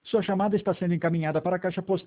Sua chamada está sendo encaminhada para a caixa postal